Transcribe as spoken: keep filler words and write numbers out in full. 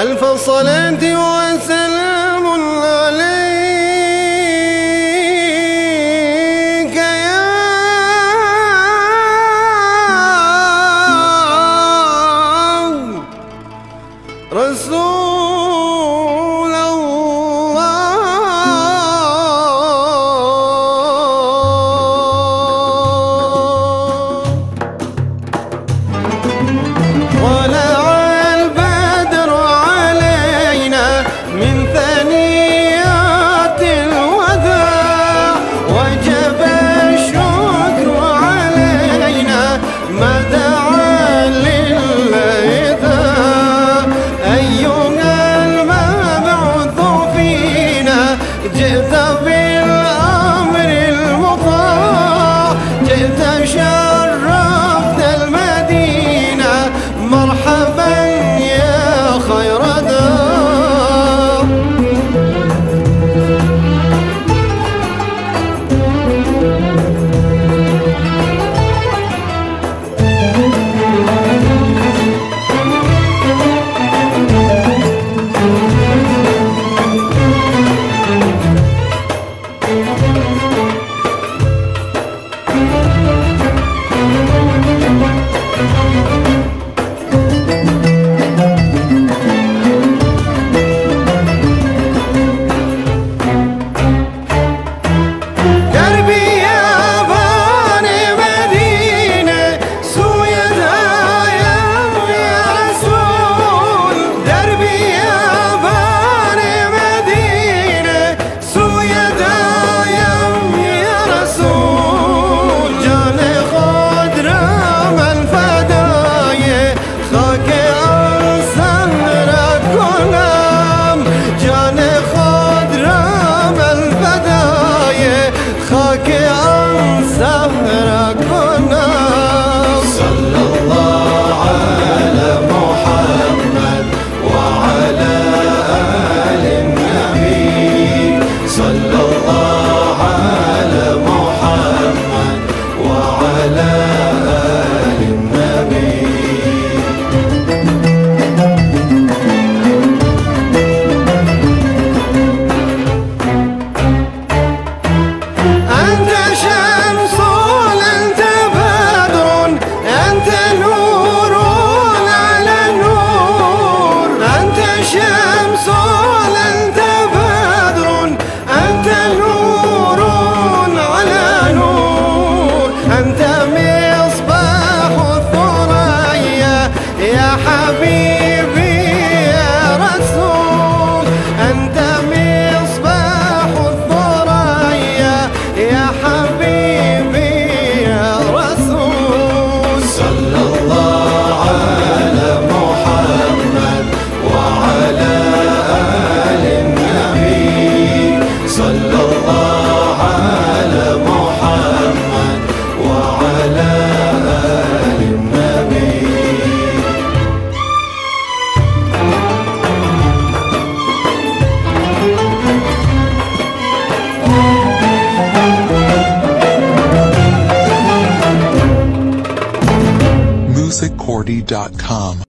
ألف صلاة وسلام عليك يا رسول الله. طلع البدر علينا من ثنيات الوداع، وجب الشكر علينا ما دعا للإيذاء. أيها المبعوث فينا جئت بالأمر المطاع، جئت شرفت المدينة مرحبا يا خير دار. خاك عن سهرك ونام. صلى الله على محمد وعلى آل النبي، صلى الله على محمد وعلى آل النبي. أنت مصباح الثريا يا حبيبي يا رسول، أنت مصباح الثريا يا حبيبي يا رسول. صلى الله على محمد وعلى آل النبي، صلى الله على محمد وعلى آل النبي. music cordy dot com